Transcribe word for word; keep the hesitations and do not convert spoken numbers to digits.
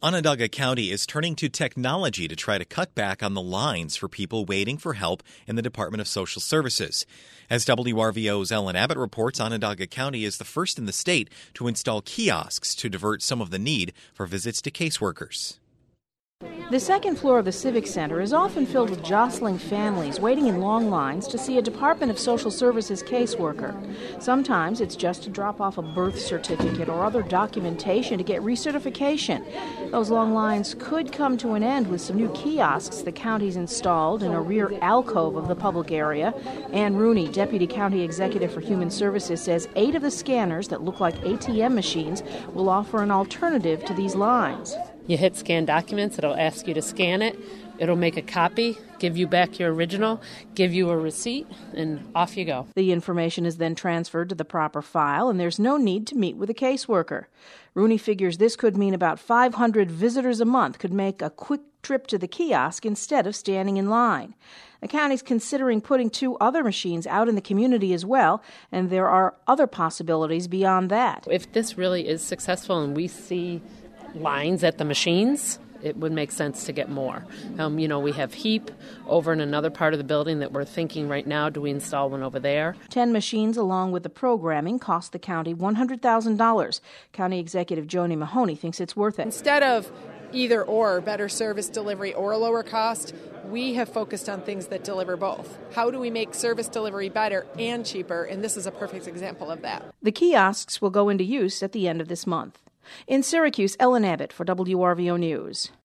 Onondaga County is turning to technology to try to cut back on the lines for people waiting for help in the Department of Social Services. As W R V O's Ellen Abbott reports, Onondaga County is the first in the state to install kiosks to divert some of the need for visits to caseworkers. The second floor of the Civic Center is often filled with jostling families waiting in long lines to see a Department of Social Services caseworker. Sometimes it's just to drop off a birth certificate or other documentation to get recertification. Those long lines could come to an end with some new kiosks the county's installed in a rear alcove of the public area. Ann Rooney, Deputy County Executive for Human Services, says eight of the scanners that look like A T M machines will offer an alternative to these lines. You hit scan documents, it'll ask you to scan it, it'll make a copy, give you back your original, give you a receipt, and off you go. The information is then transferred to the proper file, and there's no need to meet with a caseworker. Rooney figures this could mean about five hundred visitors a month could make a quick trip to the kiosk instead of standing in line. The county's considering putting two other machines out in the community as well, and there are other possibilities beyond that. If this really is successful and we see lines at the machines, it would make sense to get more. Um, you know, we have HEAP over in another part of the building that we're thinking right now, do we install one over there? Ten machines along with the programming cost the county one hundred thousand dollars. County Executive Joni Mahoney thinks it's worth it. Instead of either or, better service delivery or a lower cost, we have focused on things that deliver both. How do we make service delivery better and cheaper? And this is a perfect example of that. The kiosks will go into use at the end of this month. In Syracuse, Ellen Abbott for W R V O News.